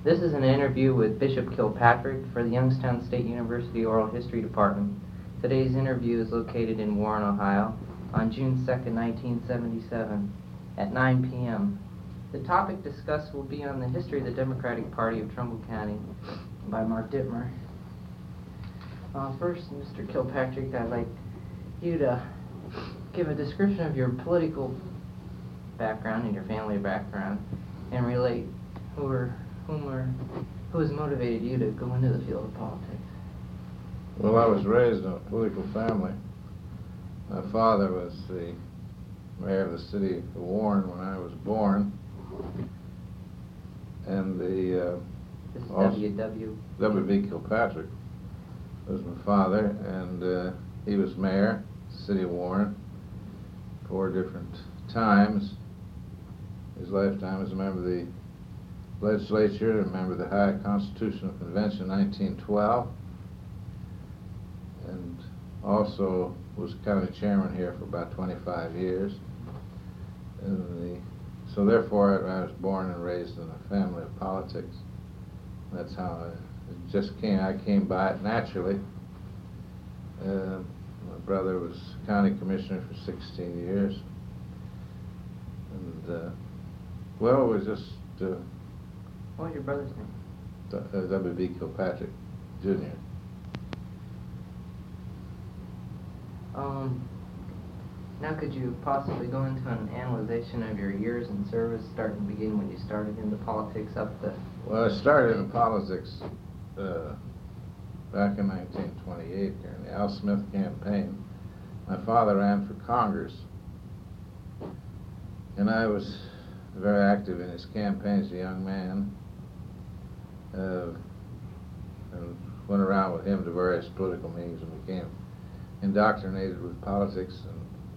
This is an interview with Bishop Kilpatrick for the Youngstown State University Oral History Department. Today's interview is located in Warren, Ohio, on June 2nd, 1977, at 9 p.m. The topic discussed will be on the history of the Democratic Party of Trumbull County by Mark Dittmer. First, Mr. Kilpatrick, I'd like you to give a description of your political background and your family background, and relate who has motivated you to go into the field of politics. Well, I was raised in a political family. My father was the mayor of the city of Warren when I was born, and This is W.B. Kilpatrick was my father, and he was mayor of the city of Warren 4 different times. His lifetime as a member of the legislature, a member of the High Constitutional Convention in 1912, and also was county chairman here for about 25 years. So therefore, I was born and raised in a family of politics. That's how I came by it naturally. My brother was county commissioner for 16 years. And, well, it was just... what was your brother's name? W.B. Kilpatrick, Jr. Now could you possibly go into an analyzation of your years in service, begin when you started into politics up the... Well, I started in politics back in 1928 during the Al Smith campaign. My father ran for Congress, and I was very active in his campaign as a young man, and went around with him to various political meetings and became indoctrinated with politics, and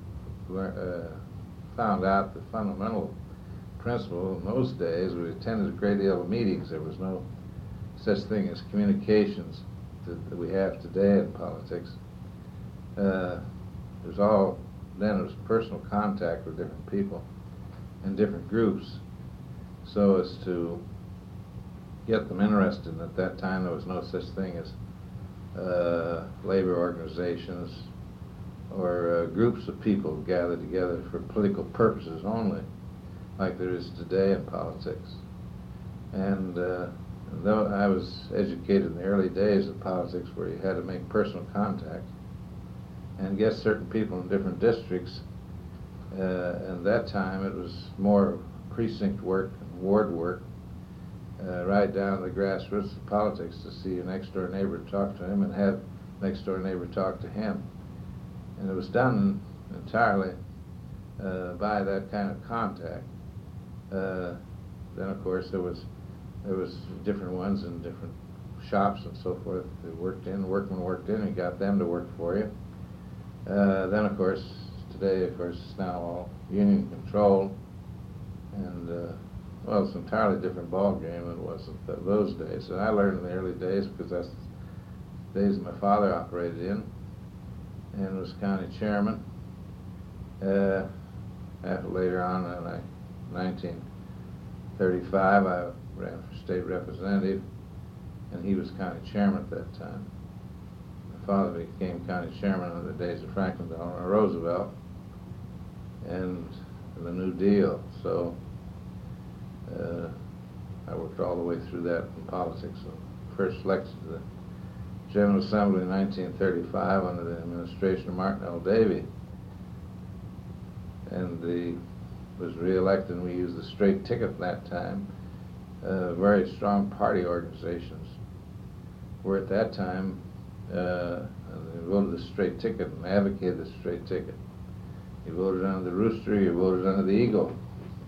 found out the fundamental principle in those days. We attended a great deal of meetings. There was no such thing as communications that we have today in politics. It was personal contact with different people and different groups, so as to get them interested. And at that time, there was no such thing as labor organizations or groups of people gathered together for political purposes only, like there is today in politics. And though I was educated in the early days of politics, where you had to make personal contact and get certain people in different districts, and that time it was more precinct work and ward work, right down to the grassroots of politics, to see your next door neighbor, talk to him, and have next door neighbor talk to him. And it was done entirely by that kind of contact. Then of course there was different ones in different shops and so forth that workmen worked in, and got them to work for you. Then of course today, of course, it's now all union controlled, and well, it's an entirely different ball game than it was in those days. And I learned in the early days, because that's the days my father operated in and was county chairman. Later on, in 1935, I ran for state representative, and he was county chairman at that time. My father became county chairman in the days of Franklin Delano Roosevelt and the New Deal. So I worked all the way through that in politics. So first elected to the General Assembly in 1935 under the administration of Martin L. Davey, and was re-elected, and we used the straight ticket at that time. Very strong party organizations were at that time they voted the straight ticket and advocated the straight ticket. You voted under the Rooster, you voted under the Eagle.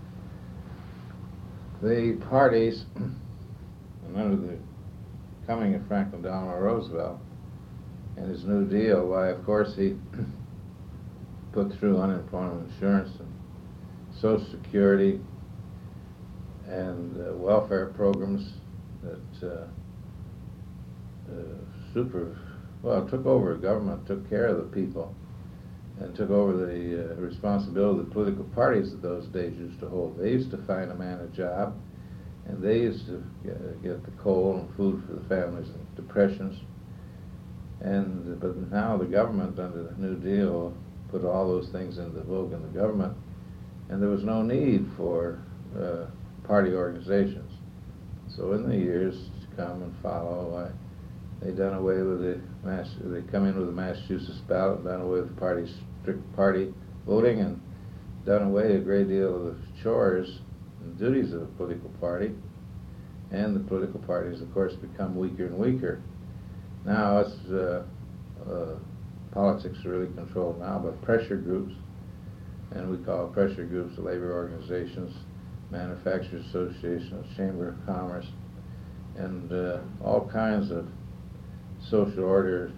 The parties, and under the coming of Franklin Delano Roosevelt and his New Deal, why, of course, he put through unemployment insurance and Social Security and welfare programs that took over government, took care of the people, and took over the responsibility of the political parties that those days used to hold. They used to find a man a job, and they used to get the coal and food for the families in depressions. But now the government, under the New Deal, put all those things into vogue in the government, and there was no need for party organizations. So in the years to come and follow, they done away with they come in with the Massachusetts ballot, done away with strict party voting, and done away a great deal of the chores and duties of a political party. And the political parties, of course, become weaker and weaker. Now politics are really controlled now by pressure groups, and we call pressure groups the labor organizations, manufacturers associations, chamber of commerce, and all kinds of social order,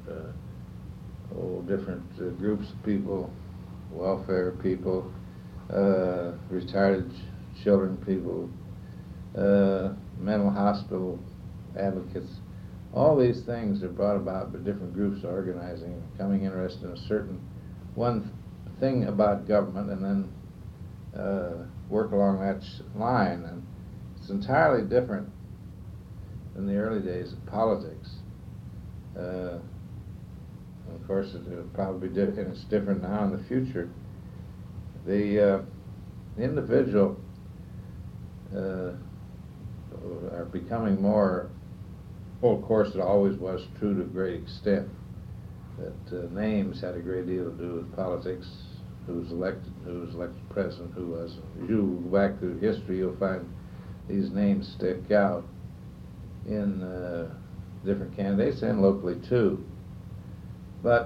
different groups of people, welfare people, retired children people, mental hospital advocates. All these things are brought about by different groups organizing and becoming interested in a certain one thing about government, and then work along that line. And it's entirely different than the early days of politics. Of course, it'll probably be different, and it's different now in the future. The individual are becoming more. Well, of course, it always was true to a great extent that names had a great deal to do with politics. Who was elected president, who wasn't. If you go back through history, you'll find these names stick out in different candidates and locally too. But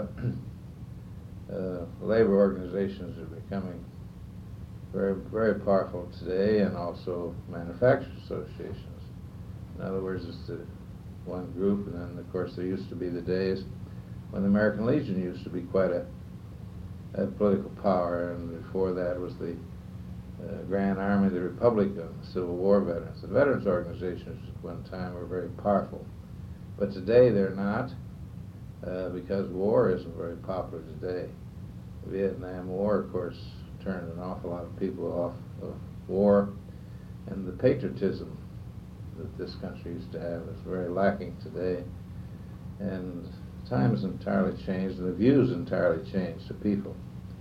labor organizations are becoming very, very powerful today, and also manufacturers associations. In other words, it's the one group, and then of course there used to be the days when the American Legion used to be quite a political power, and before that was the Grand Army of the Republic of the Civil War veterans. The veterans organizations at one time were very powerful, but today they're not, because war isn't very popular today. The Vietnam War, of course, turned an awful lot of people off of war, and the patriotism that this country used to have is very lacking today. And times entirely changed, and the views entirely changed to people.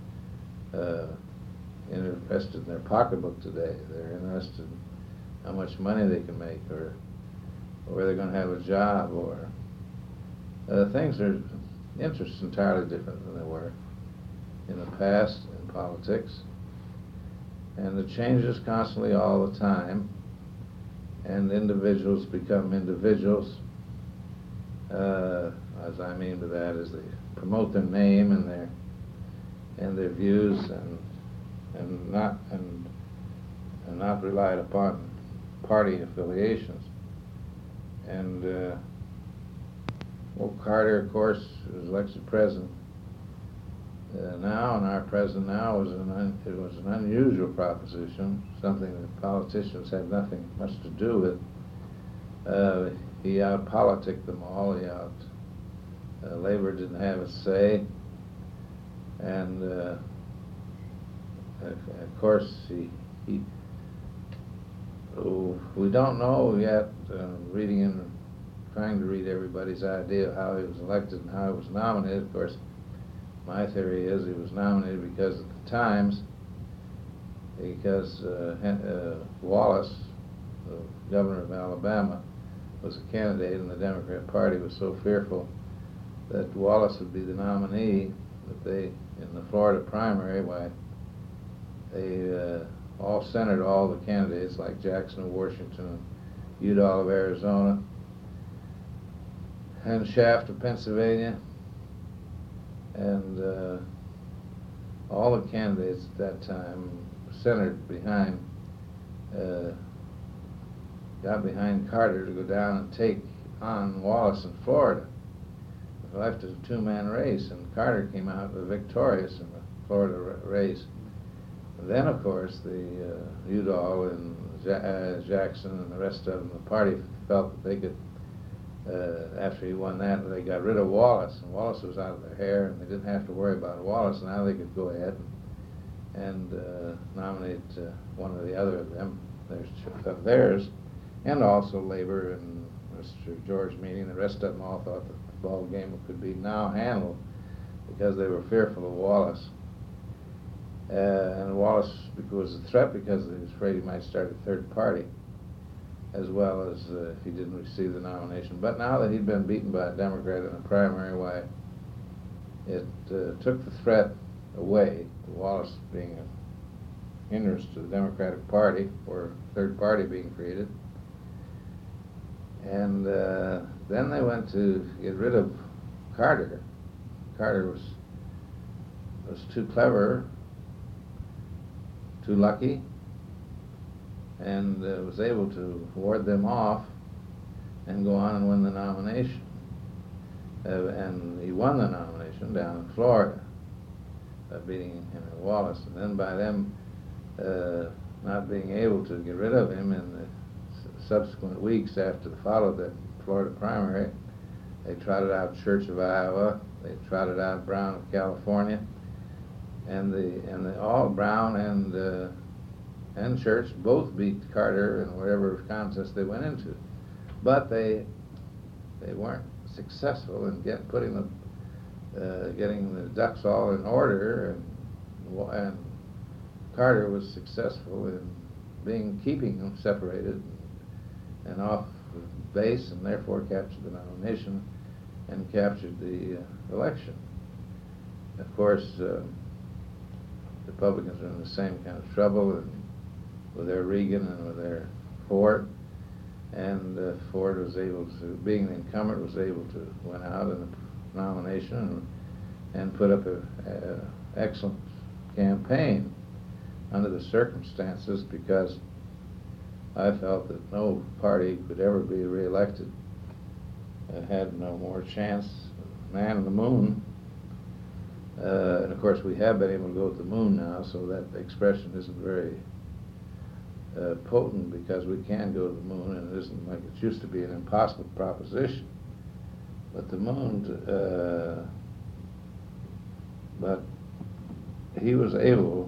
Interested in their pocketbook today. They're interested in how much money they can make, or where they're going to have a job, or things are interests entirely different than they were in the past in politics. And it changes constantly all the time, and individuals become individuals. As I mean by that is they promote their name and their views, and not relied upon party affiliations. And Carter, of course, was elected president now, and our president now was it was an unusual proposition, something that politicians had nothing much to do with. He out-politicked them all. Labor didn't have a say, and of course we don't know yet. Trying to read everybody's idea of how he was elected and how he was nominated. Of course, my theory is he was nominated because at the Times, Wallace, the governor of Alabama, was a candidate, and the Democrat Party was so fearful that Wallace would be the nominee that they, in the Florida primary, they all centered all the candidates, like Jackson of Washington and Udall of Arizona and Shaft of Pennsylvania, and all the candidates at that time centered behind, got behind Carter to go down and take on Wallace in Florida. It left as a two-man race, and Carter came out victorious in the Florida race. And then, of course, the Udall and Jackson and the rest of them, the party felt that they could, after he won that, they got rid of Wallace, and Wallace was out of their hair, and they didn't have to worry about Wallace. Now they could go ahead and nominate one or the other of them. of theirs, and also labor and Mr. George Meany. The rest of them all thought that the ball game could be now handled because they were fearful of Wallace. And Wallace was a threat because he was afraid he might start a third party, as well as if he didn't receive the nomination. But now that he'd been beaten by a Democrat in the primary, why, it took the threat away, Wallace being an hindrance to the Democratic Party, or a third party being created. And then they went to get rid of Carter. Carter was too clever, too lucky, and was able to ward them off and go on and win the nomination. And he won the nomination down in Florida, beating Henry Wallace. And then by them not being able to get rid of him in the subsequent weeks after followed the Florida primary, they trotted out Church of Iowa, they trotted out Brown of California, and all Brown and Church both beat Carter in whatever contest they went into, but they weren't successful in getting the ducks all in order, and Carter was successful in keeping them separated and off base, and therefore captured the nomination and captured the election. Of course, Republicans are in the same kind of trouble with their Reagan and with their Ford, and Ford was able to, being the incumbent, was able to win out in the nomination and put up an excellent campaign under the circumstances, because I felt that no party could ever be reelected. It had no more chance. Man in the moon. And of course we have been able to go to the moon now, so that expression isn't very potent, because we can go to the moon, and it isn't like it used to be an impossible proposition. But the moon, but he was able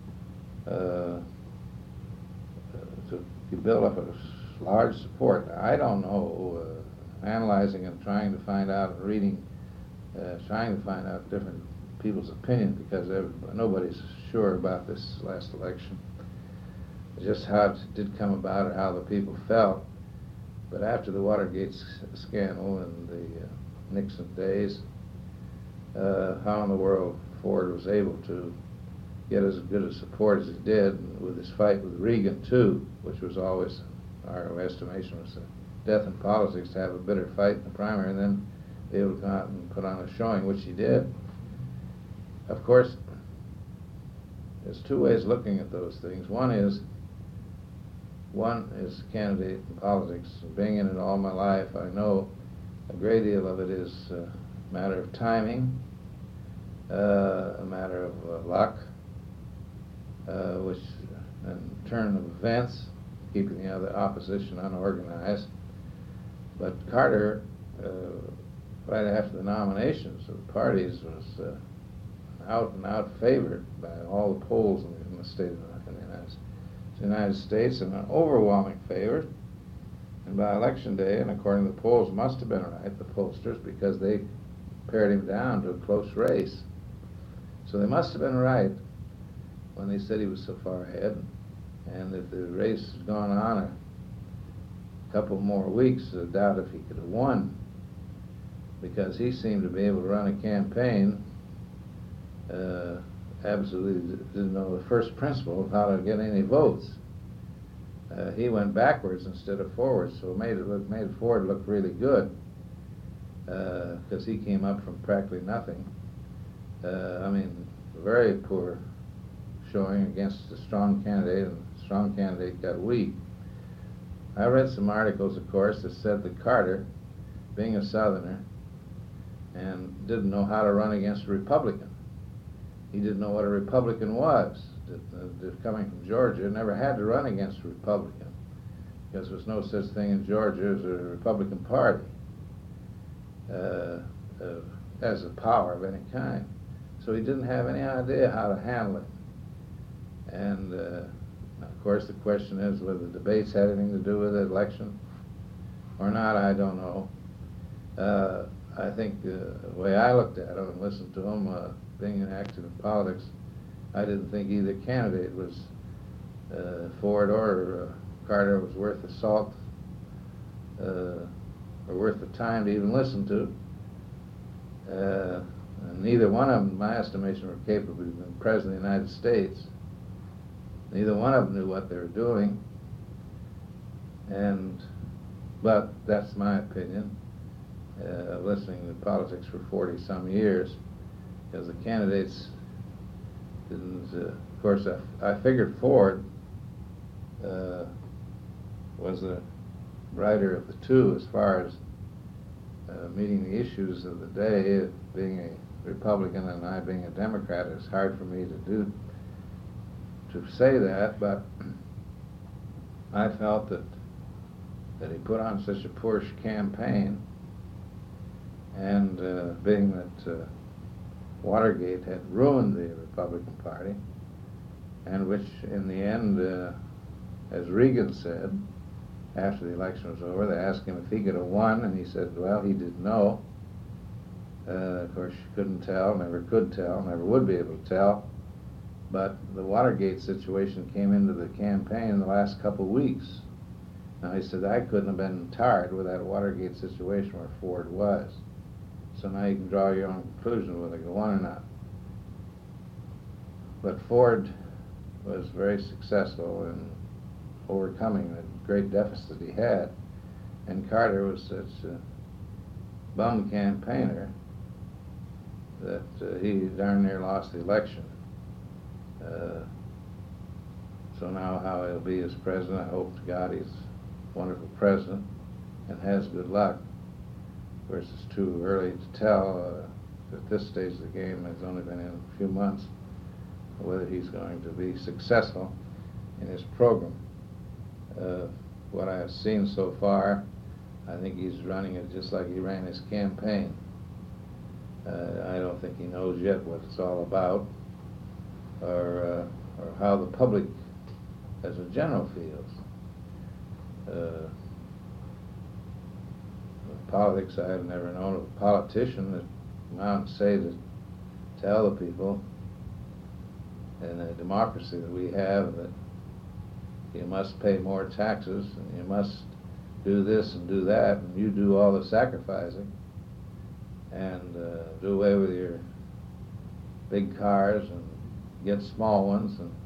to build up a large support. I don't know, analyzing and trying to find out and reading, trying to find out different people's opinion, because nobody's sure about this last election, just how it did come about or how the people felt. But after the Watergate scandal and the Nixon days, how in the world Ford was able to get as good a support as he did with his fight with Reagan too, which was always, our estimation was a death in politics, to have a bitter fight in the primary and then be able to come out and put on a showing, which he did. Of course, there's two ways of looking at those things. One is candidate in politics. Being in it all my life, I know a great deal of it is a matter of timing, a matter of luck, and turn of events, keeping the other opposition unorganized. But Carter, right after the nominations of the parties, was out and out favored by all the polls in the state of the United States, in an overwhelming favor. And by election day, and according to the polls, must have been right, the pollsters, because they pared him down to a close race. So they must have been right when they said he was so far ahead. And if the race had gone on a couple more weeks, I doubt if he could have won, because he seemed to be able to run a campaign, absolutely didn't know the first principle of how to get any votes. He went backwards instead of forwards, so it made Ford look really good, because he came up from practically nothing. I mean, very poor showing against a strong candidate, and the strong candidate got weak. I read some articles, of course, that said that Carter, being a Southerner, and didn't know how to run against a Republican. He didn't know what a Republican was. Coming from Georgia, never had to run against a Republican, because there was no such thing in Georgia as a Republican Party as a power of any kind. So he didn't have any idea how to handle it. And Now, of course, the question is whether the debates had anything to do with the election or not. I don't know. I think the way I looked at him and listened to him, being active in politics, I didn't think either candidate was, Ford or Carter, was worth the salt or worth the time to even listen to. And neither one of them, in my estimation, were capable of being President of the United States. Neither one of them knew what they were doing. But that's my opinion, listening to politics for 40-some years, because the candidates didn't, of course, I figured Ford was the brighter of the two as far as meeting the issues of the day. Being a Republican and I being a Democrat, it's hard for me to say that, but I felt that he put on such a poor campaign, and being that Watergate had ruined the Republican Party, and which in the end, as Reagan said, after the election was over, they asked him if he could have won, and he said, well, he didn't know. Of course, you couldn't tell, never could tell, never would be able to tell. But the Watergate situation came into the campaign in the last couple of weeks. Now, he said, I couldn't have been tarred with that Watergate situation where Ford was. So now you can draw your own conclusion whether they won or not. But Ford was very successful in overcoming the great deficit he had. And Carter was such a bum campaigner that he darn near lost the election. So now how he'll be as president, I hope to God he's a wonderful president and has good luck. Of course, it's too early to tell at this stage of the game. It's only been in a few months, whether he's going to be successful in his program. What I have seen so far, I think he's running it just like he ran his campaign. I don't think he knows yet what it's all about, or how the public as a general feels. With politics, I have never known of a politician that come out and say to tell the people in a democracy that we have that you must pay more taxes and you must do this and do that, and you do all the sacrificing and do away with your big cars and get small ones and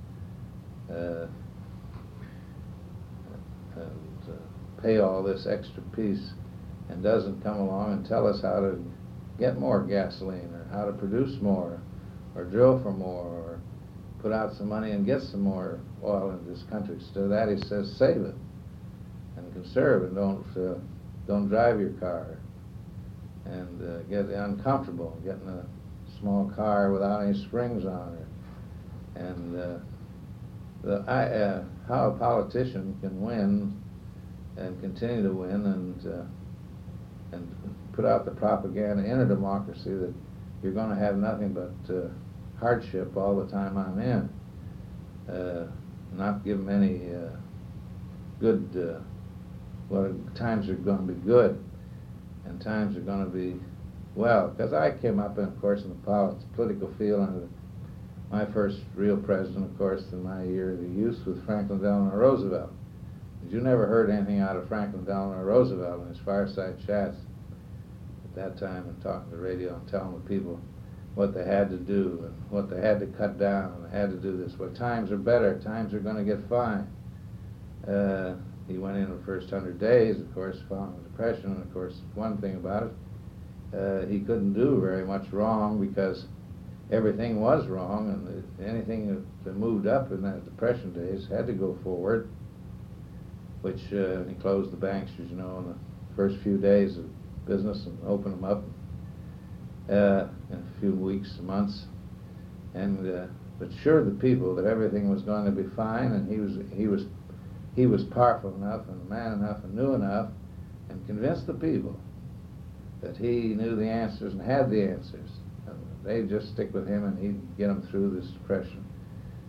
pay all this extra piece, and doesn't come along and tell us how to get more gasoline or how to produce more or drill for more or put out some money and get some more oil in this country. Instead of that, he says save it and conserve and don't drive your car and get uncomfortable getting a small car without any springs on it. And how a politician can win and continue to win and put out the propaganda in a democracy that you're going to have nothing but hardship all the time I'm in. Not give them any good, times are going to be good and times are going to be, well, because I came up, of course, in the political field under my first real president, of course, in my year of youth was Franklin Delano Roosevelt. But you never heard anything out of Franklin Delano Roosevelt in his fireside chats at that time, and talking to the radio and telling the people what they had to do and what they had to cut down and they had to do this. Well, times are better. Times are going to get fine. He went in the first 100 days, of course, following the Depression, and of course, one thing about it, he couldn't do very much wrong because everything was wrong, and anything that moved up in that Depression days had to go forward, which he closed the banks, as you know, in the first few days of business and opened them up in a few weeks and months, and but assured the people that everything was going to be fine, and he was powerful enough and man enough and knew enough and convinced the people that he knew the answers and had the answers. They'd just stick with him and he'd get them through this Depression.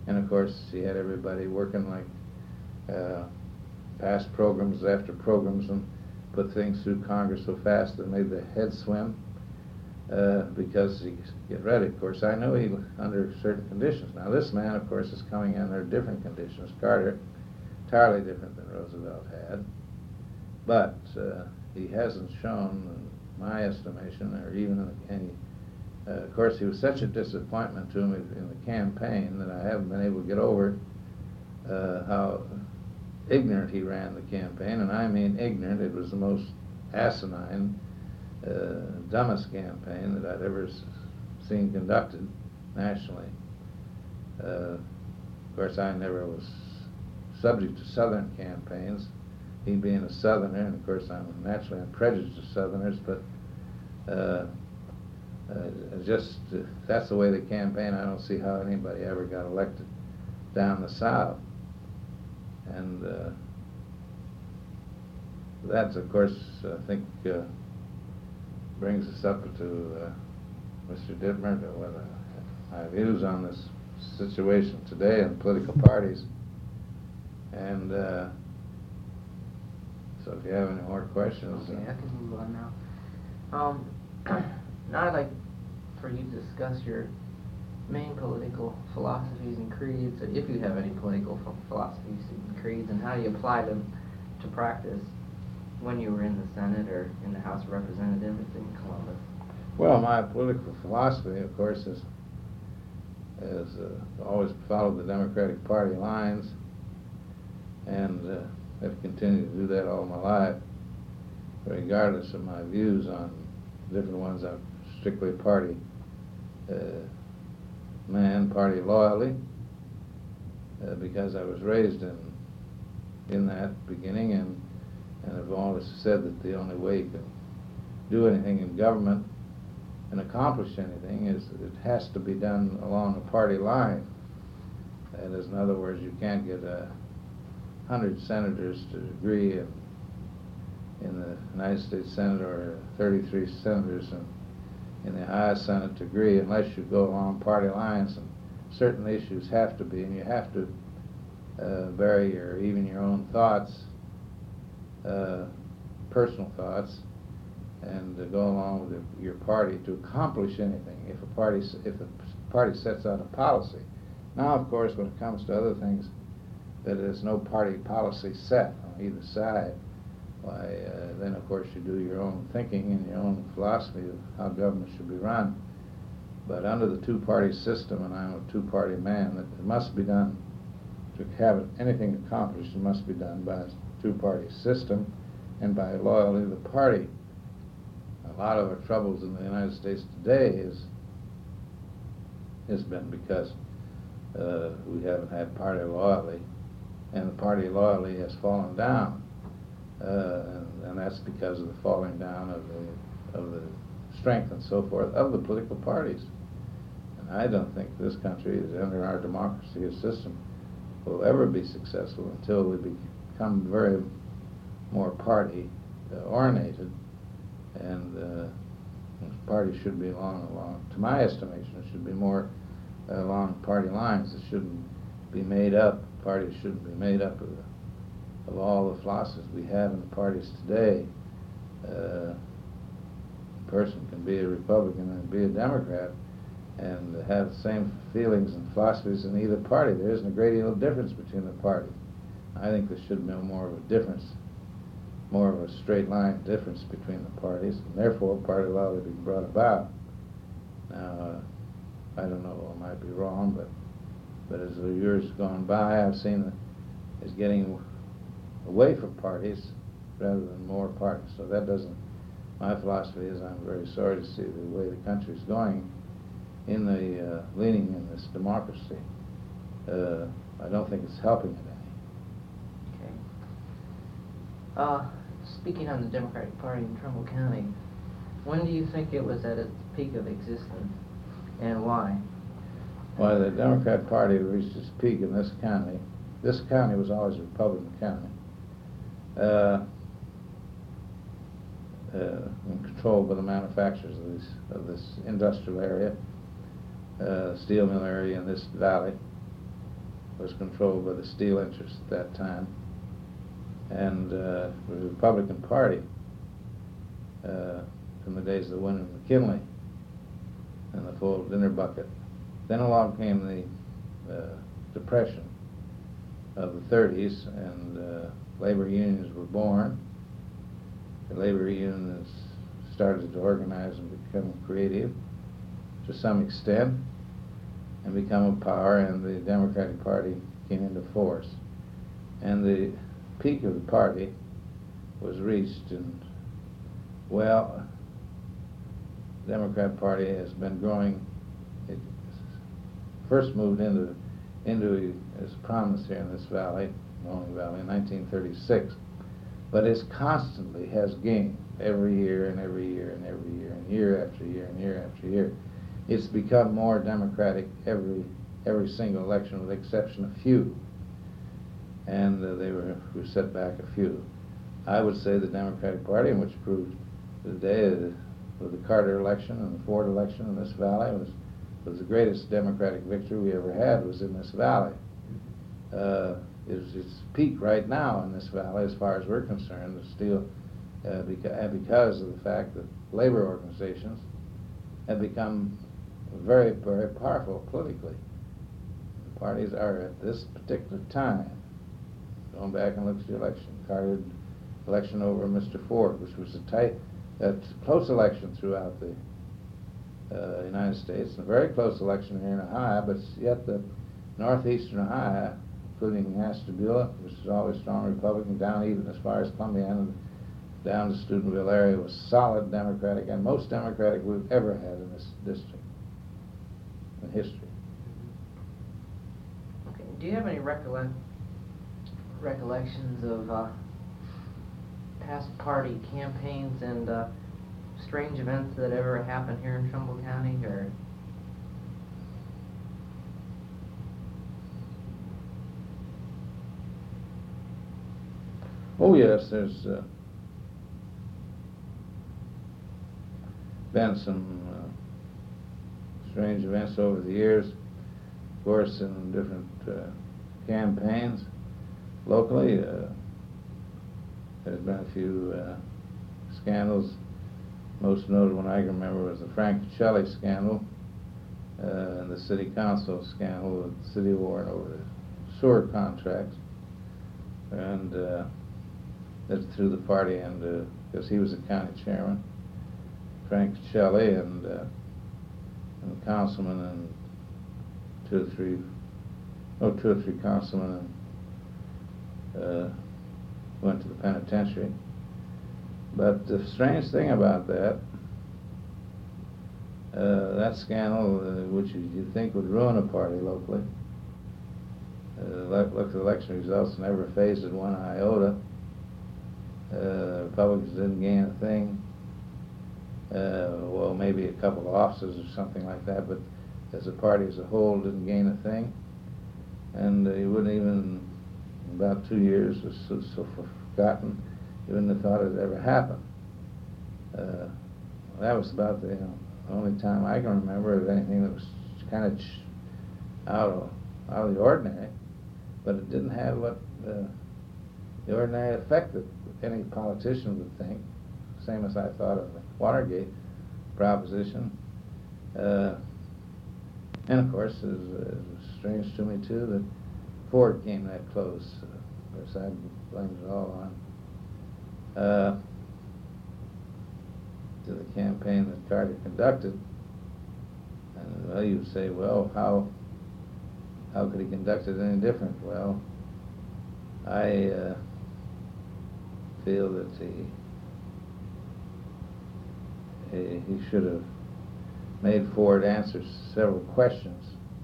And of course, he had everybody working like passed programs after programs and put things through Congress so fast that made the head swim because he get ready. Of course, I know he under certain conditions. Now, this man, of course, is coming under different conditions. Carter, entirely different than Roosevelt had, but he hasn't shown, in my estimation, or even in any. Of course, he was such a disappointment to me in the campaign that I haven't been able to get over how ignorant he ran the campaign, and I mean ignorant. It was the most asinine, dumbest campaign that I'd ever seen conducted nationally. Of course, I never was subject to Southern campaigns, he being a Southerner, and of course I'm naturally prejudiced to Southerners, but that's the way the campaign. I don't see how anybody ever got elected down the South. And that's, of course, I think brings us up to Mr. Dittmer, whether my views on this situation today in political parties. And so if you have any more questions. Okay, I can move on now. Now I'd like for you to discuss your main political philosophies and creeds, if you have any political philosophies and creeds, and how you apply them to practice when you were in the Senate or in the House of Representatives in Columbus. Well, my political philosophy, of course, is always followed the Democratic Party lines, and have continued to do that all my life, regardless of my views on different ones. I'm strictly party man, party loyalty, because I was raised in that beginning, and I've always said that the only way you can do anything in government and accomplish anything is it has to be done along a party line. That is, in other words, you can't get 100 senators to agree in the United States Senate, or 33 senators in the Ohio Senate to agree unless you go along party lines, and certain issues have to be, and you have to vary even your own thoughts, personal thoughts, and go along with your party to accomplish anything. If the party sets out a policy. Now, of course, when it comes to other things, that there's no party policy set on either side, why, then of course you do your own thinking and your own philosophy of how government should be run. But under the two-party system, and I'm a two-party man, that it must be done, to have anything accomplished, it must be done by a two-party system and by loyalty to the party. A lot of our troubles in the United States today has been because we haven't had party loyalty, and the party loyalty has fallen down. And that's because of the falling down of the strength and so forth of the political parties. And I don't think this country, is under our democracy system, will ever be successful until we become very more party oriented, and parties should be along, to my estimation, it should be more along party lines. It shouldn't be made up. Parties shouldn't be made up of all the philosophies we have in the parties today. A person can be a Republican and be a Democrat and have the same feelings and philosophies in either party. There isn't a great deal of difference between the parties. I think there should be more of a difference, more of a straight line difference between the parties, and therefore party loyalty be brought about. Now, I don't know, I might be wrong, but as the years have gone by, I've seen that it's getting away from parties rather than more parties. So that doesn't, my philosophy is I'm very sorry to see the way the country is going in the leaning in this democracy. I don't think it's helping it any. Okay. Speaking on the Democratic Party in Trumbull County, when do you think it was at its peak of existence, and why? Why, the Democrat Party reached its peak in this county. This county was always a Republican county. Controlled by the manufacturers of this industrial area, steel mill area in this valley. was controlled by the steel interests at that time, and the Republican Party from the days of Wyndham McKinley and the full dinner bucket. Then along came the Depression of the 30s, and labor unions were born. The labor unions started to organize and become creative to some extent and become a power, and the Democratic Party came into force. And the peak of the party was reached, and well, the Democrat Party has been growing. It first moved into its prominence here in this valley, Mahoning Valley, in 1936, but it constantly has gained every year and every year and every year and year after year and year after year. It's become more Democratic every single election, with the exception of few, and they were set back a few. I would say the Democratic Party, which proved today with the Carter election and the Ford election in this valley, was the greatest Democratic victory we ever had, was in this valley. It's peak right now in this valley as far as we're concerned, still, because of the fact that labor organizations have become very, very powerful politically. The parties are at this particular time, going back and look at the election, Carter election over Mr. Ford, which was a close election throughout the United States, and a very close election here in Ohio, but yet the northeastern Ohio, including Ashtabula, which is always strong Republican, down even as far as Columbiana, down to Steubenville area, was solid Democratic, and most Democratic we've ever had in this district in history. Okay. Do you have any recollections of past party campaigns and strange events that ever happened here in Trumbull County, or? Oh yes, there's been some strange events over the years, of course, in different campaigns. Locally, there's been a few scandals. Most notable one I can remember was the Frank Shelley scandal and the city council scandal with the city of Warren over the sewer contracts. And that's through the party, and because he was the county chairman, Frank Shelley, and the councilman, and two or three councilmen went to the penitentiary. But the strange thing about that scandal, which you'd think would ruin a party locally, look at the election results, never phased it one iota. Republicans didn't gain a thing. Well, maybe a couple of offices or something like that, but as a party as a whole didn't gain a thing. And you wouldn't even, in about 2 years, was so forgotten, you wouldn't have thought it had ever happened. That was about the only time I can remember of anything that was kind of out of the ordinary, but it didn't have what the ordinary effect that any politician would think, same as I thought of the Watergate proposition. And of course, it was strange to me too that Ford came that close. Of course, I blame it all on to the campaign that Carter conducted. And well, you say, well, how could he conduct it any different? Well, I feel that he should have made Ford answer several questions.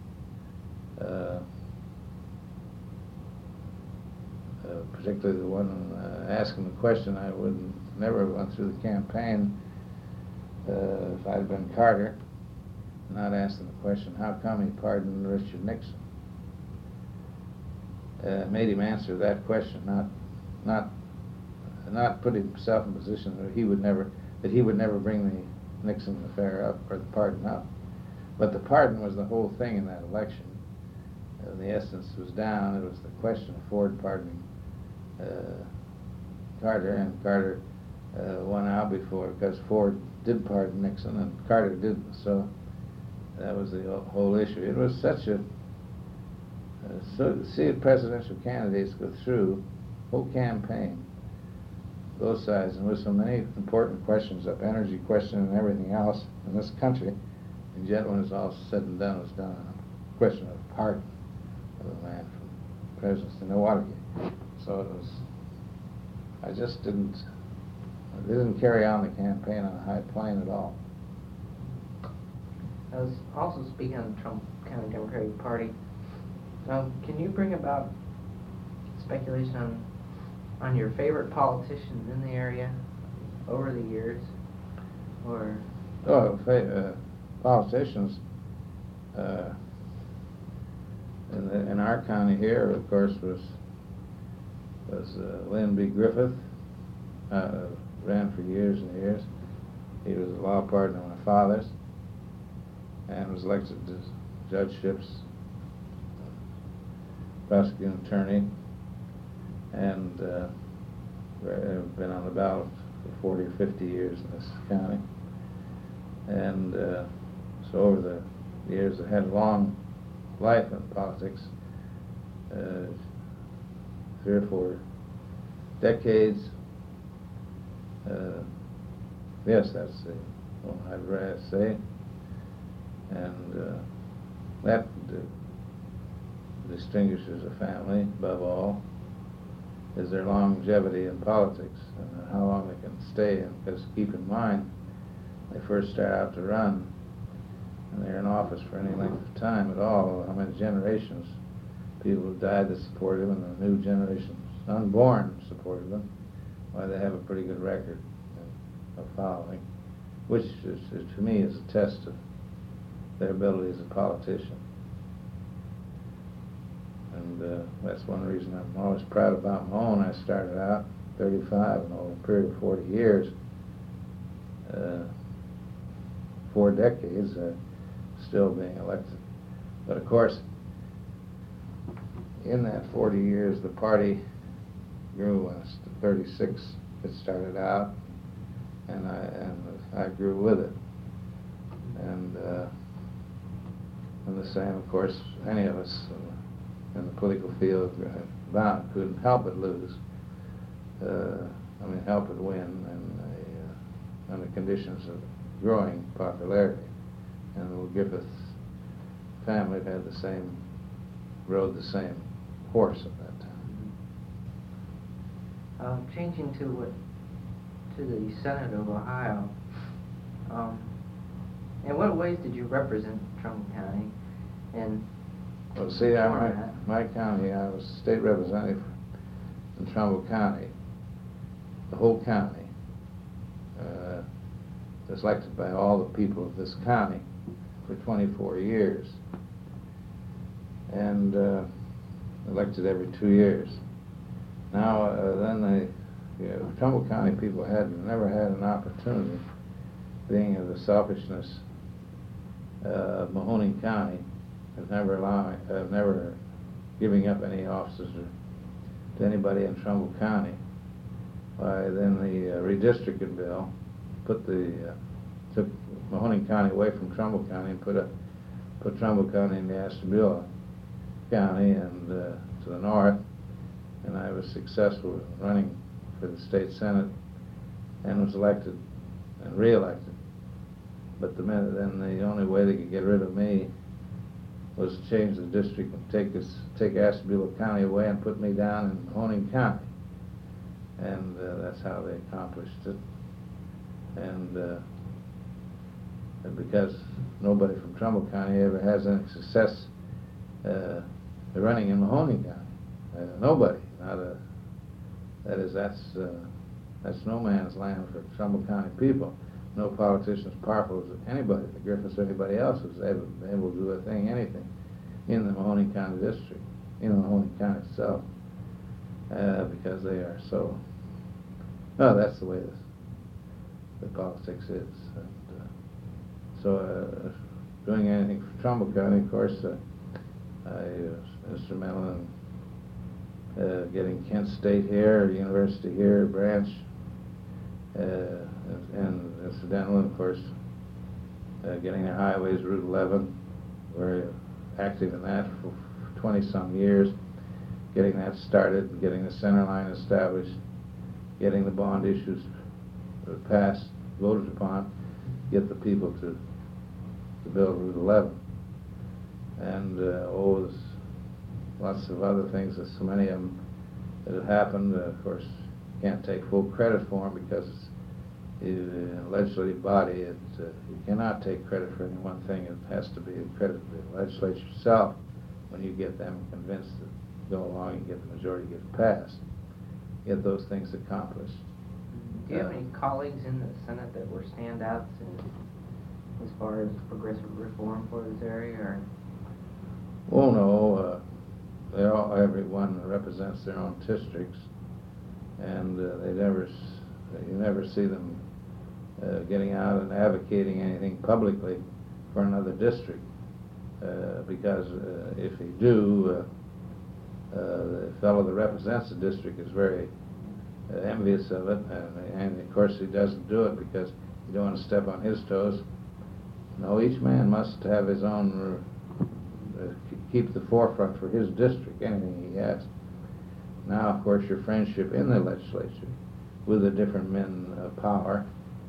Particularly the one asking the question, I would never have went through the campaign if I'd been Carter, not asking the question, how come he pardoned Richard Nixon? Made him answer that question, not put himself in a position that he would never bring the Nixon affair up or the pardon up. But the pardon was the whole thing in that election. the essence was down. It was the question of Ford pardoning Carter, and Carter won out before, because Ford did pardon Nixon and Carter didn't. So that was the whole issue. It was such a so to see presidential candidates go through whole campaign, both sides, and with so many important questions up, energy question and everything else in this country, and yet when it's all said and done, it was done on a question of pardon of a man from presidency, no Watergate. So it was, I just didn't, they didn't carry on the campaign on a high plane at all. I was also speaking on the Trump County Democratic Party. Can you bring about speculation on your favorite politicians in the area over the years, or? Politicians in our county here, of course, was Lynn B. Griffith. Ran for years and years. He was a law partner of my father's, and was elected to judgeships, prosecuting attorney, and been on the ballot for 40 or 50 years in this county. And so over the years, I had a long life in politics, 3 or 4 decades. Yes, that's the one I'd rather say. And that distinguishes a family, above all, is their longevity in politics and how long they can stay. And because keep in mind, they first start out to run, and they're in office for any length of time at all. How many generations people who died that supported them, and the new generations unborn supported them. Why, they have a pretty good record of following, which is, to me, is a test of their ability as a politician. And that's one reason I'm always proud about Mahone. I started out 35, and over a period of 40 years, 4 decades, still being elected. But of course, in that 40 years, the party grew. When it's 36, it started out, and I grew with it. And the same, of course, any of us in the political field couldn't help but lose. Help but win, and the conditions of growing popularity. And the Griffith family rode the same horse at that time. Changing to the Senate of Ohio, in what ways did you represent Trumbull County? And well, see, my county, I was state representative in Trumbull County. The whole county was elected by all the people of this county for 24 years, and elected every 2 years. Now, then Trumbull County people never had an opportunity, being of the selfishness of Mahoning County, of never giving up any offices to anybody in Trumbull County. Why, then the redistricting bill took Mahoning County away from Trumbull County and put Trumbull County in the Ashtabula County and to the north. And I was successful in running for the state senate and was elected and re-elected. But then the only way they could get rid of me was to change the district and take Ashtabula County away and put me down in Mahoning County. And that's how they accomplished it. And because nobody from Trumbull County ever has any success running in Mahoning County. Nobody. That's no man's land for Trumbull County people. No politician as powerful as anybody, the Griffiths or anybody else, was able to do anything in the Mahoning County district, in Mahoning County itself, because they are so. No, that's the way the politics is. And, doing anything for Trumbull County, of course, I instrumental in getting Kent State here, University here, branch, and incidental, of course, getting the highways, Route 11, very active in that for 20-some years, getting that started, getting the center line established, getting the bond issues passed, voted upon, get the people to build Route 11. And there's lots of other things, there's so many of them that have happened. Of course, can't take full credit for them because it's a legislative body. You cannot take credit for any one thing. It has to be a credit to the legislature itself. When you get them convinced to go along and get the majority, get it passed, get those things accomplished. Do you have any colleagues in the Senate that were standouts as far as progressive reform for this area? Or? Oh no, everyone represents their own districts, and you never see them getting out and advocating anything publicly for another district, because if they do, the fellow that represents the district is very envious of it, and of course he doesn't do it because you don't want to step on his toes. No, each man must have his own, keep the forefront for his district, anything he has. Now, of course, your friendship in the legislature with the different men of power,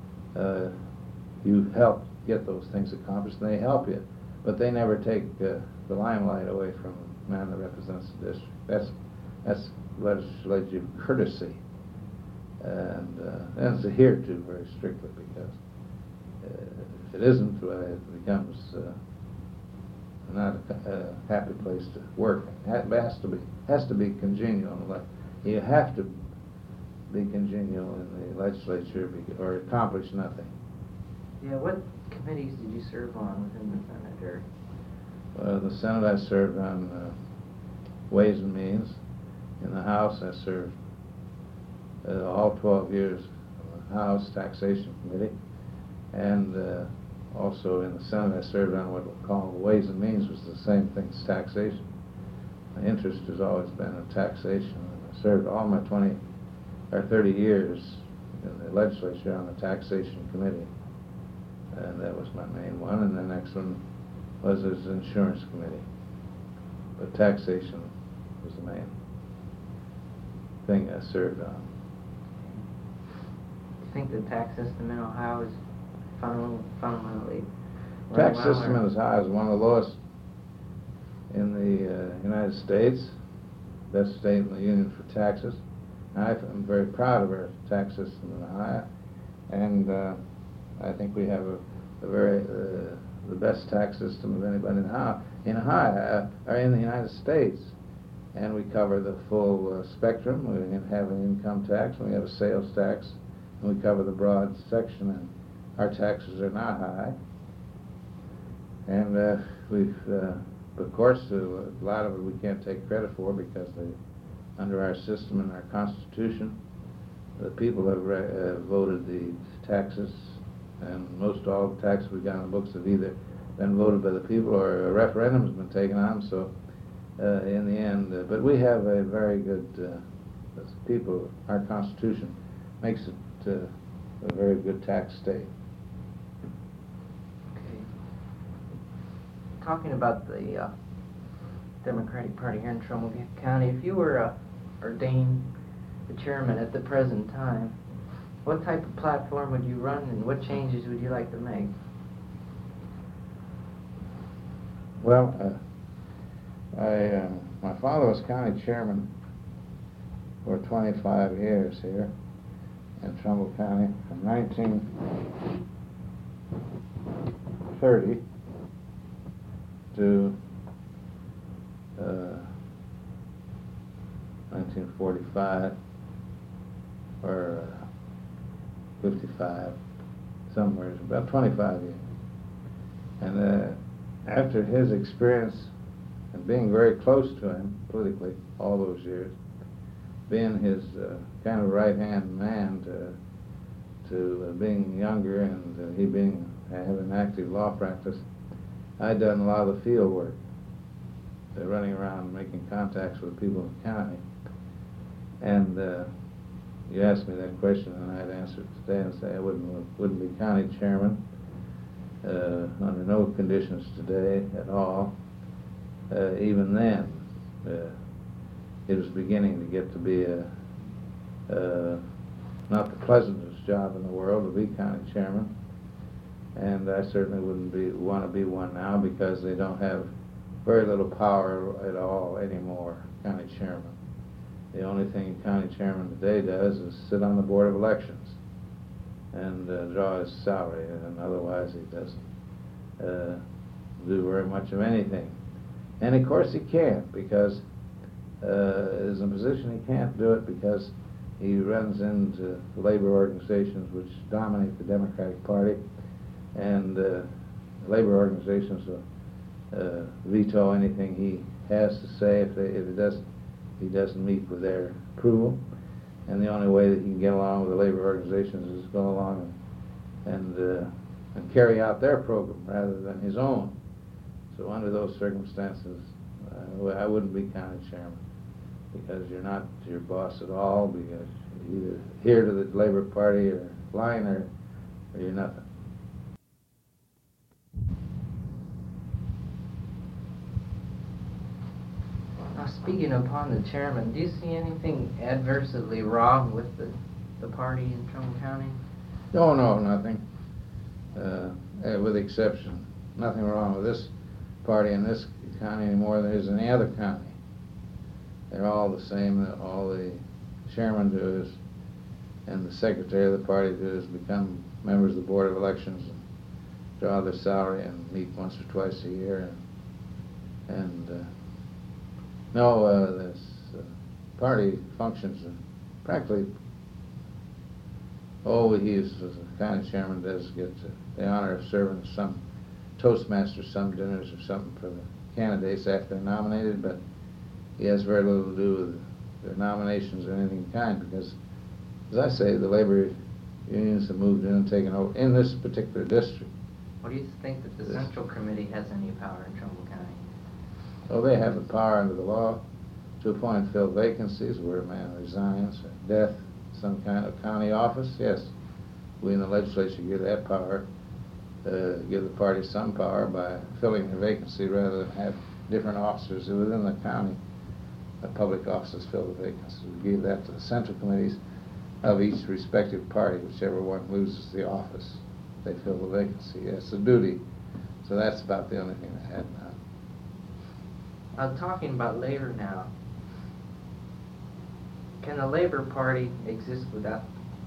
you help get those things accomplished, and they help you. But they never take the limelight away from the man that represents the district. That's legislative courtesy, and it's adhered to very strictly, because if it isn't, it becomes not a happy place to work. It has to be congenial. You have to be congenial in the legislature or accomplish nothing. Yeah, what committees did you serve on within the Senate? The Senate, I served on Ways and Means. In the House, I served all 12 years on the House Taxation Committee, and also in the Senate, I served on what we'll call Ways and Means, which is the same thing as taxation. My interest has always been in taxation. I served all my 30 years in the legislature on the Taxation Committee, and that was my main one. And the next one was as Insurance Committee, but taxation was the main thing I served on. Do you think the tax system in Ohio is fundamentally Tax system in Ohio is one of the lowest in the United States, best state in the union for taxes. I'm very proud of our tax system in Ohio, and I think we have the best tax system of anybody in Ohio or in the United States. And we cover the full spectrum. We have an income tax, we have a sales tax, and we cover the broad section, and our taxes are not high. And of course, a lot of it we can't take credit for, because under our system and our Constitution, the people have voted the taxes, and most all the taxes we've got on the books have either been voted by the people or a referendum has been taken on them. So in the end, but we have a very good people. Our Constitution makes it a very good tax state. Okay. Talking about the Democratic Party here in Trumbull County, if you were ordained the chairman at the present time, what type of platform would you run, and what changes would you like to make? Well, my father was county chairman for 25 years here in Trumbull County, from 1930 to 1945 or 55, somewhere, about 25 years. And after his experience and being very close to him politically all those years, being his kind of right-hand man to being younger, and he having active law practice, I'd done a lot of the field work. running around making contacts with people in the county. And you asked me that question, and I'd answer it today and say I wouldn't be county chairman under no conditions today at all. Even then, it was beginning to get to be not the pleasantest job in the world to be county chairman, and I certainly wouldn't want to be one now, because they don't have very little power at all anymore, county chairman. The only thing a county chairman today does is sit on the board of elections and draw his salary, and otherwise he doesn't do very much of anything. And of course he can't, because is in a position he can't do it because he runs into labor organizations which dominate the Democratic Party, and labor organizations will veto anything he has to say if he doesn't meet with their approval. And the only way that he can get along with the labor organizations is go along and carry out their program rather than his own. So under those circumstances, I wouldn't be county chairman, because you're not your boss at all, because you're either here to the Labor Party or line, or you're nothing. Now, speaking upon the chairman, do you see anything adversely wrong with the party in Trumbull County? No, nothing. With exception, nothing wrong with this party in this county any more than there is in any other county. They're all the same. All the chairman does and the secretary of the party do is become members of the board of elections and draw their salary and meet once or twice a year. This party functions practically. He, as the county chairman, does get the honor of serving some Toastmasters, some dinners or something for the candidates after they're nominated, but he has very little to do with their nominations or anything in kind, because, as I say, the labor unions have moved in and taken over in this particular district. What do you think that the Central Committee has any power in Trumbull County? Well, they have the power under the law to appoint and fill vacancies where a man resigns or death, some kind of county office. Yes, we in the legislature give that power, give the party some power by filling the vacancy rather than have different officers within the county, public officers, fill the vacancy. We give that to the central committees of each respective party, whichever one loses the office. They fill the vacancy. It's a duty. So that's about the only thing they have now. Talking about labor now, can the Labor Party exist without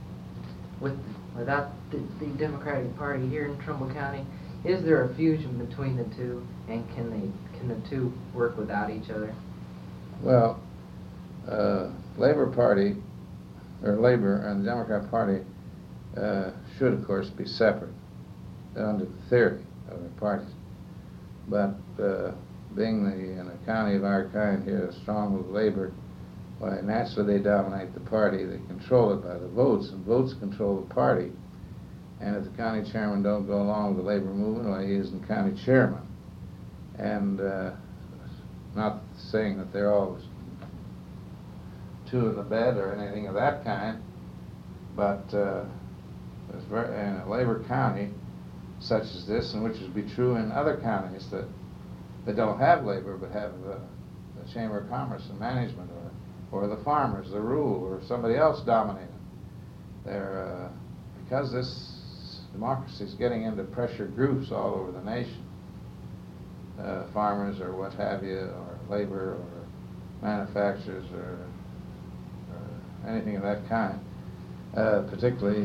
the Democratic Party here in Trumbull County? Is there a fusion between the two, and can the two work without each other? Well, Labor Party, or Labor and the Democrat Party should, of course, be separate under the theory of the parties. But being in a county of our kind here, strong with Labor, why, naturally they dominate the party. They control it by the votes, and votes control the party. And if the county chairman don't go along with the labor movement, well, he isn't county chairman. And not saying that they're always two in the bed or anything of that kind, but in a labor county such as this, and which would be true in other counties that don't have labor but have the Chamber of Commerce and management, or the farmers, the rural, or somebody else dominating. They're because this democracy is getting into pressure groups all over the nation, farmers or what have you, or labor, or manufacturers, or anything of that kind. Particularly,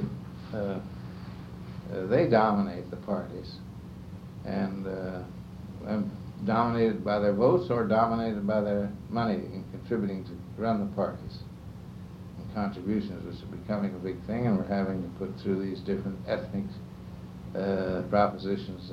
they dominate the parties, and dominated by their votes or dominated by their money in contributing to run the parties. And contributions, which are becoming a big thing, and we're having to put through these different ethnic propositions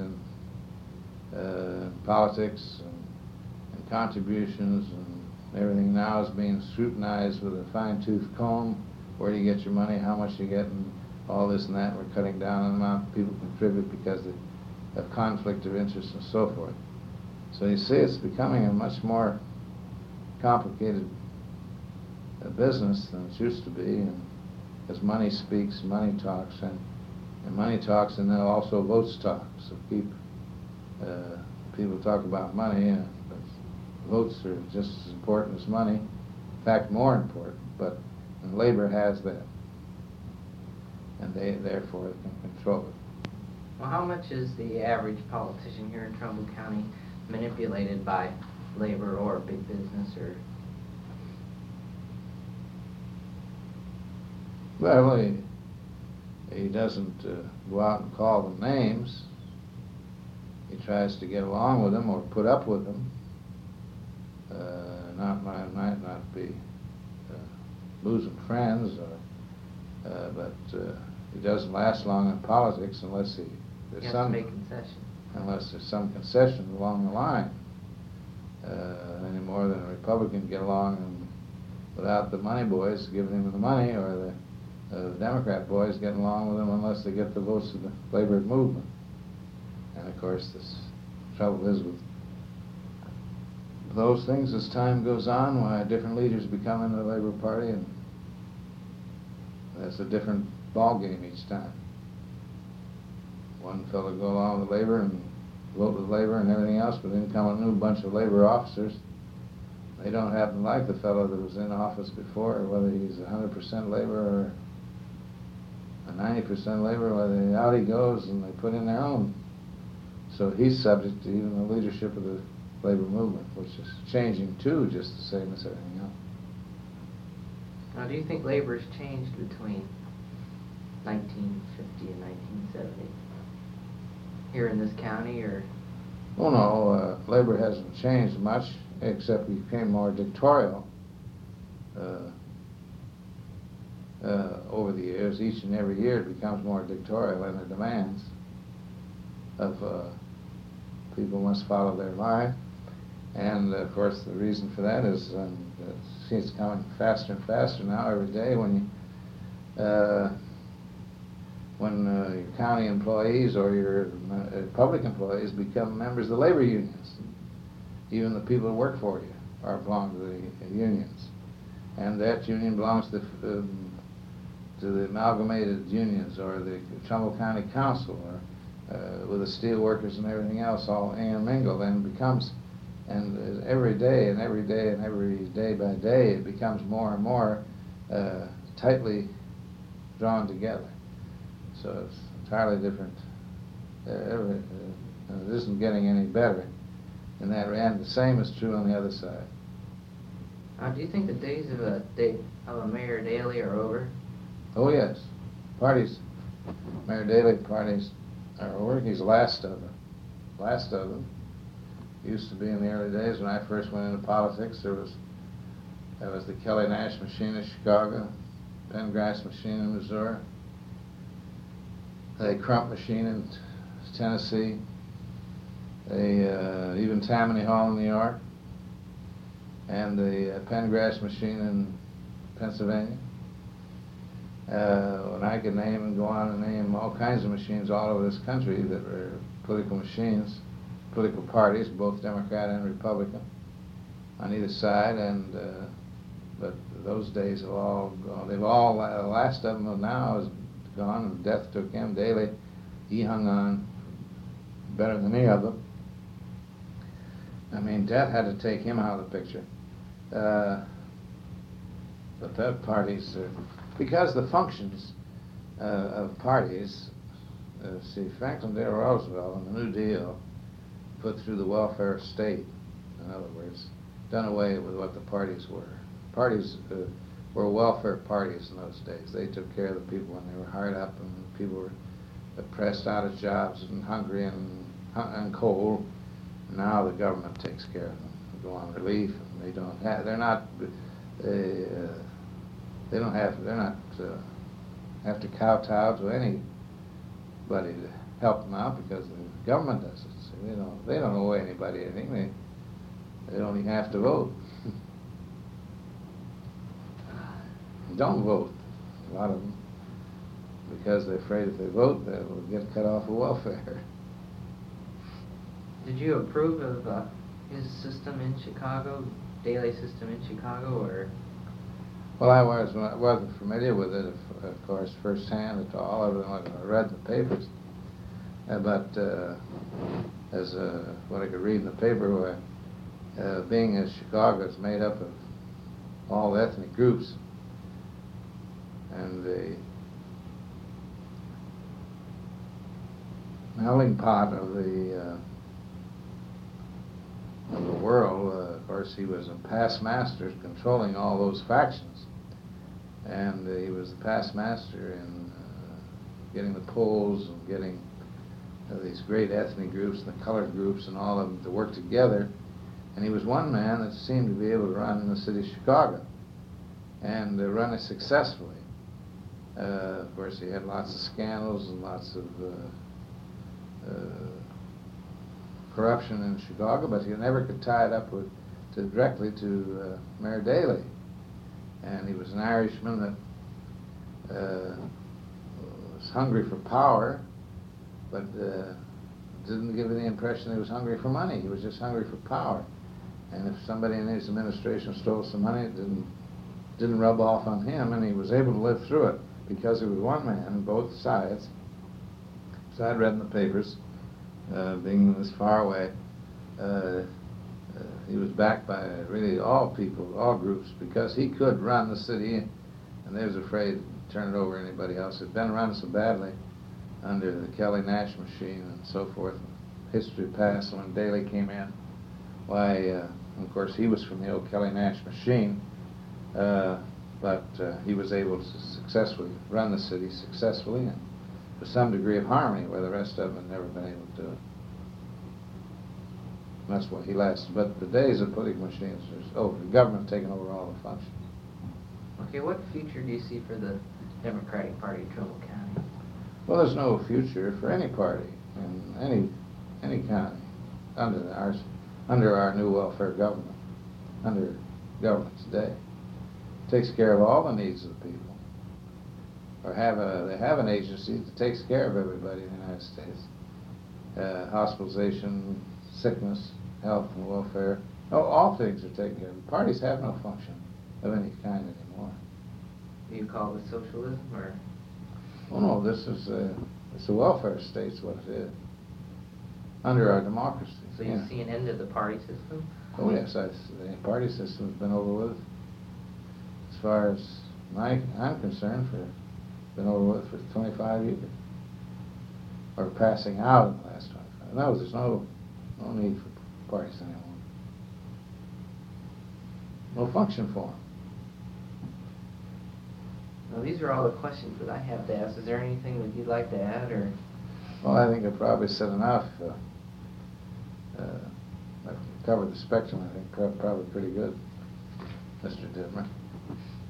in politics, and contributions, and everything now is being scrutinized with a fine-tooth comb. Where do you get your money, how much you get, and all this and that. We're cutting down on the amount people contribute because of conflict of interest and so forth. So you see, it's becoming a much more complicated business than it used to be, and as money speaks, money talks, and money talks, and then also votes talk. So people talk about money, but votes are just as important as money. In fact, more important. But and labor has that, and they therefore can control it. Well, how much is the average politician here in Trumbull County manipulated by labor or big business or? Well, he doesn't go out and call them names. He tries to get along with them or put up with them. Might not be losing friends, but he doesn't last long in politics unless there's some concession along the line. Any more than a Republican get along without the money boys giving him the money, or the Democrat boys getting along with him unless they get the votes of the labor movement. And of course, this trouble is with those things as time goes on, why different leaders become in the Labor Party, and that's a different ball game each time. One fellow go along with Labor and vote with Labor and everything else, but then come a new bunch of Labor officers. They don't happen to like the fellow that was in office before, or whether he's 100% Labor or a 90% Labor, whether out he goes and they put in their own. So he's subject to even the leadership of the labor movement, which is changing too, just the same as everything else. Now, do you think labor's changed between 1950 and 1970 here in this county, or? Oh no, labor hasn't changed much, except we became more dictatorial over the years. Each and every year it becomes more dictatorial in the demands of people must follow their line. And of course the reason for that is it's coming faster and faster now every day when your county employees or your public employees become members of the labor unions. Even the people that work for you belong to the unions. And that union belongs to the amalgamated unions or the Trumbull County Council, or with the steel workers and everything else all intermingled, and becomes, and every day and every day and every day by day it becomes more and more tightly drawn together. So it's entirely different. It isn't getting any better in that, and the same is true on the other side. Do you think the days of a Mayor Daley are over? Oh yes, parties, Mayor Daley parties are over. He's the last of them. Last of them. Used to be in the early days when I first went into politics. There was the Kelly Nash machine in Chicago, Pengrass machine in Missouri, the Crump machine in Tennessee, even Tammany Hall in New York, and the Pengrass machine in Pennsylvania. And I could name and go on and name all kinds of machines all over this country that were political machines, political parties, both Democrat and Republican, on either side. And but those days have all gone. The last of them now is gone, and death took him. Daley, he hung on better than any of them. I mean, death had to take him out of the picture. But that parties, because the functions of parties, see, Franklin D. Roosevelt in the New Deal put through the welfare state, in other words, done away with what the parties were. Parties were welfare parties in those days. They took care of the people when they were hard up and people were pressed out of jobs and hungry and cold. Now the government takes care of them. They go on relief, and they don't have. They're not. They don't have. They're not have to kowtow to anybody to help them out because the government does it. So they don't owe anybody anything. They don't even have to vote. Don't vote. A lot of them, because they're afraid if they vote, they will get cut off of welfare. Did you approve of his system in Chicago, Daley system in Chicago, or? Well, I wasn't familiar with it, of course, firsthand at all, other than what I read in the papers. But as what I could read in the paper, being as Chicago is made up of all ethnic groups, and the melting pot of the world. Of course, he was a past master controlling all those factions, and he was the past master in getting the Poles and getting these great ethnic groups and the colored groups and all of them to work together. And he was one man that seemed to be able to run the city of Chicago and run it successfully. Of course, he had lots of scandals and lots of corruption in Chicago, but he never could tie it up directly to Mayor Daley. And he was an Irishman that was hungry for power, but didn't give you the impression he was hungry for money. He was just hungry for power. And if somebody in his administration stole some money, it didn't rub off on him, and he was able to live through it because he was one man on both sides. So I'd read in the papers, being this far away, he was backed by really all people, all groups, because he could run the city, and they was afraid to turn it over to anybody else. It had been run so badly under the Kelly Nash machine and so forth. History passed when Daley came in. Why, of course, he was from the old Kelly Nash machine, but he was able to successfully run the city successfully and with some degree of harmony, where the rest of them had never been able to do it. And that's why he lasted. But the days of political machines are over. The government taking over all the functions. Okay, what future do you see for the Democratic Party of Trumbull County? Well, there's no future for any party in any county under our new welfare government, under government today. It takes care of all the needs of the people. Or they have an agency that takes care of everybody in the United States. Hospitalization, sickness, health and welfare. No, all things are taken care of. Parties have no function of any kind anymore. Do you call it socialism, or? Oh no, it's a welfare state's what it is. Under our democracy. So you see an end to the party system? Oh yes, the party system's been over with. As far as I'm concerned, been over with for 25 years. Or passing out in the last 25. No, there's no need for parties anymore. No function for them. Well, these are all the questions that I have to ask. Is there anything that you'd like to add, or? Well, I think I probably said enough. I've covered the spectrum, I think, probably pretty good, Mr. Dittmer.